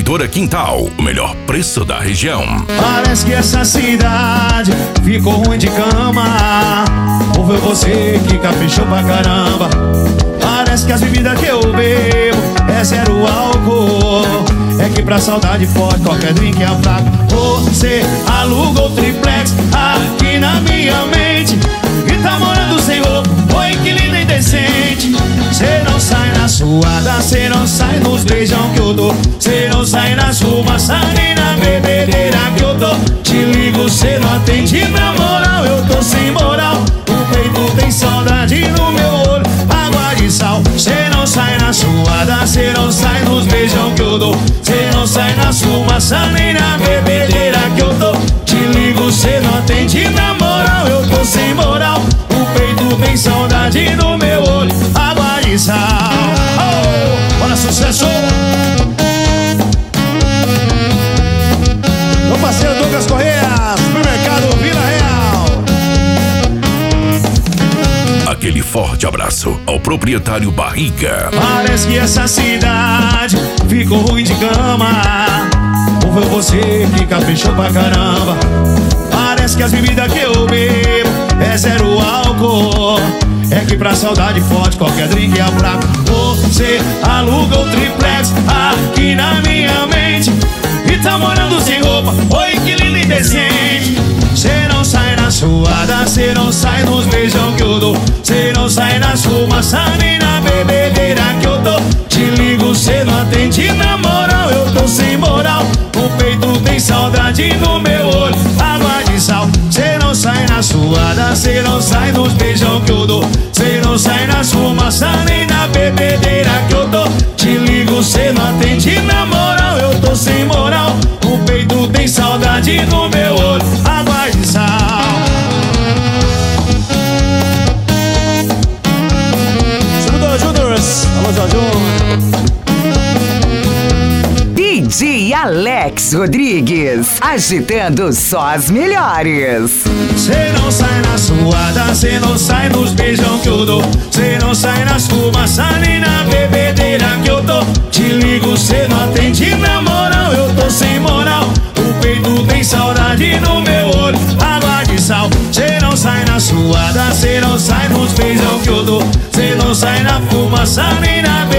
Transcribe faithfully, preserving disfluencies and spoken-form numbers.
Construtora Quintal, o melhor preço da região. Parece que essa cidade ficou ruim de cama. Ou foi você que caprichou pra caramba? Parece que as bebidas que eu bebo é zero álcool. É que pra saudade forte qualquer drink é fraco. Você alugou o triplex aqui na minha mente e tá morando sem roupa, oi que linda e decente. Cê não sai na suada, cê não sai nos beijão que eu dou. Cê não sai na fumaça nem na bebedeira que eu dou. Te ligo, cê não atende, na moral eu tô sem moral. O peito tem saudade no meu olho, água de sal. Cê não sai na suada, cê não sai nos beijão que eu dou. Cê não sai na fumaça nem na bebedeira que eu dou. Te ligo, cê não atende, na moral eu tô sem moral. O peito tem saudade no meu olho, água de sal. Oh, bora sucesso! Meu parceiro Douglas Correia, supermercado Vila Real. Aquele forte abraço ao proprietário Barriga. Parece que essa cidade ficou ruim de cama. Ou foi você que caprichou pra caramba? Parece que as bebidas que eu bebo é zero álcool. É que pra saudade forte qualquer drink é fraco. Você aluga o triplex aqui na minha mente e tá morando sem roupa, oi que lindo e decente. Cê não sai na suada, cê não sai nos beijão que eu dou. Cê não sai na fumaça nem na bebedeira que eu dou. Te ligo, cê não atende, na moral eu tô sem moral. O peito tem saudade no meu olho, água de sal. Cê não sai na suada, cê não sai nos beijão que eu dou. Cê não sai na fumaça nem na bebedeira que eu dou. Te ligo, cê não atende, na moral eu tô sem moral. O peito tem saudade no meu olho, água de sal. Júnior Júniors, alô Jorginho. D J Alex Rodrigues, agitando só as melhores. Cê não sai na suada, cê não sai nos beijão que eu dou. Cê não sai nas fumaça nem na bebedeira que eu dou. Te ligo, cê não atende, na moral eu tô sem moral. O peito tem saudade no meu olho, água de sal. Cê não sai na suada, cê não sai nos beijão que eu dou. Cê não sai na fumaça nem na bebedeira